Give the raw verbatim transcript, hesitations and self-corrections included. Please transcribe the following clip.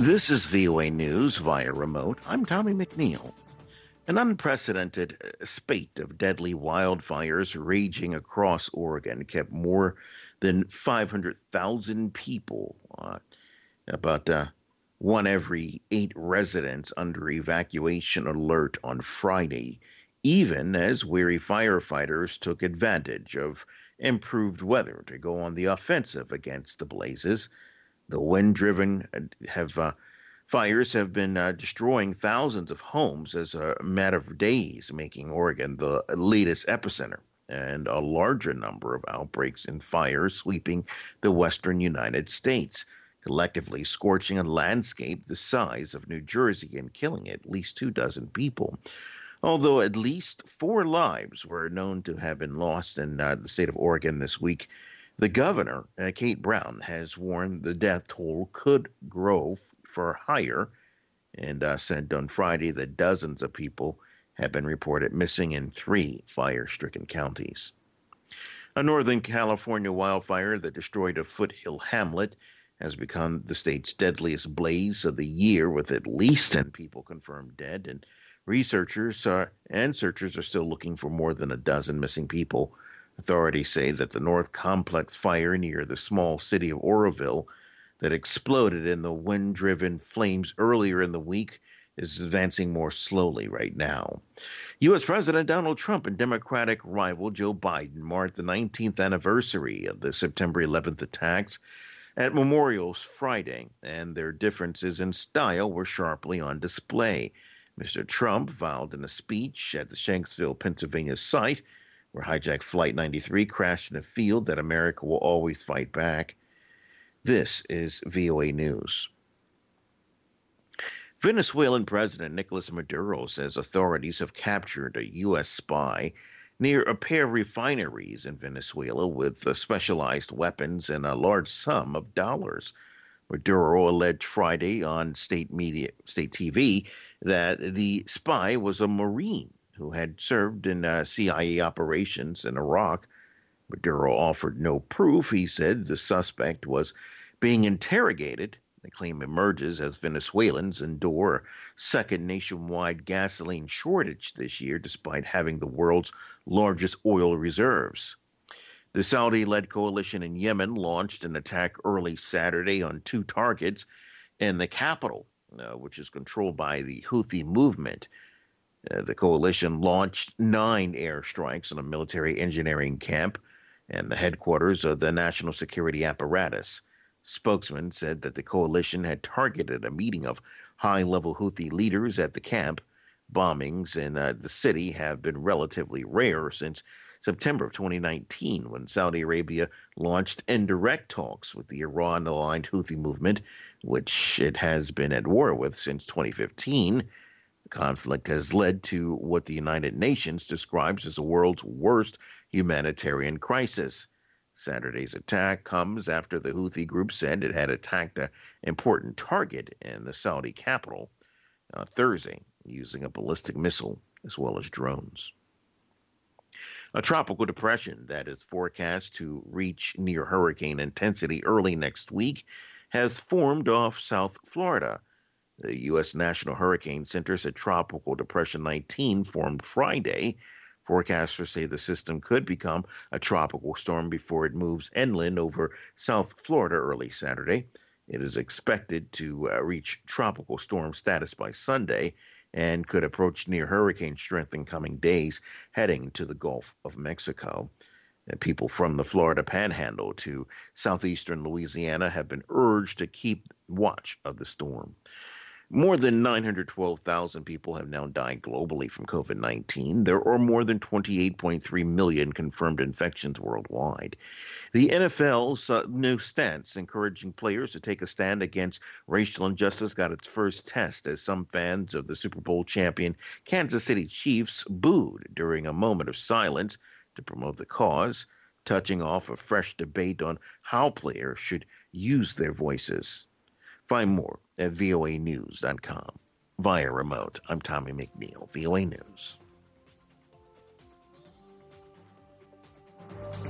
This is V O A News via remote. I'm Tommy McNeil. An unprecedented uh, spate of deadly wildfires raging across Oregon kept more than five hundred thousand people, uh, about uh, one every eight residents, under evacuation alert on Friday, even as weary firefighters took advantage of improved weather to go on the offensive against the blazes. The wind-driven uh, have uh, fires have been uh, destroying thousands of homes as a matter of days, making Oregon the latest epicenter, and a larger number of outbreaks and fires sweeping the western United States, collectively scorching a landscape the size of New Jersey and killing at least two dozen people. Although at least four lives were known to have been lost in uh, the state of Oregon this week, the governor, uh, Kate Brown, has warned the death toll could grow for higher, and uh, said on Friday that dozens of people have been reported missing in three fire-stricken counties. A Northern California wildfire that destroyed a foothill hamlet has become the state's deadliest blaze of the year, with at least ten people confirmed dead, and researchers uh, and searchers are still looking for more than a dozen missing people. Authorities say that the North Complex fire near the small city of Oroville that exploded in the wind-driven flames earlier in the week is advancing more slowly right now. U S. President Donald Trump and Democratic rival Joe Biden marked the nineteenth anniversary of the September eleventh attacks at Memorial Friday, and their differences in style were sharply on display. Mister Trump vowed in a speech at the Shanksville, Pennsylvania site where hijacked Flight ninety-three crashed in a field that America will always fight back. This is V O A News. Venezuelan President Nicolas Maduro says authorities have captured a U S spy near a pair of refineries in Venezuela with uh, specialized weapons and a large sum of dollars. Maduro alleged Friday on state media, state T V, that the spy was a Marine who had served in uh, C I A operations in Iraq. Maduro offered no proof. He said the suspect was being interrogated. The claim emerges as Venezuelans endure a second nationwide gasoline shortage this year, despite having the world's largest oil reserves. The Saudi-led coalition in Yemen launched an attack early Saturday on two targets in the capital, uh, which is controlled by the Houthi movement. Uh, the coalition launched nine airstrikes on a military engineering camp and the headquarters of the national security apparatus. Spokesman said that the coalition had targeted a meeting of high-level Houthi leaders at the camp. Bombings in uh, the city have been relatively rare since September of twenty nineteen, when Saudi Arabia launched indirect talks with the Iran-aligned Houthi movement, which it has been at war with since twenty fifteen. The conflict has led to what the United Nations describes as the world's worst humanitarian crisis. Saturday's attack comes after the Houthi group said it had attacked an important target in the Saudi capital uh, Thursday using a ballistic missile as well as drones. A tropical depression that is forecast to reach near hurricane intensity early next week has formed off South Florida. The U S. National Hurricane Center said Tropical Depression nineteen formed Friday. Forecasters say the system could become a tropical storm before it moves inland over South Florida early Saturday. It is expected to uh, reach tropical storm status by Sunday and could approach near hurricane strength in coming days, heading to the Gulf of Mexico. And people from the Florida Panhandle to southeastern Louisiana have been urged to keep watch of the storm. More than nine hundred twelve thousand people have now died globally from COVID nineteen. There are more than twenty-eight point three million confirmed infections worldwide. The N F L's uh, new stance encouraging players to take a stand against racial injustice got its first test as some fans of the Super Bowl champion Kansas City Chiefs booed during a moment of silence to promote the cause, touching off a fresh debate on how players should use their voices. Find more at V O A news dot com. Via remote, I'm Tommy McNeil, V O A News.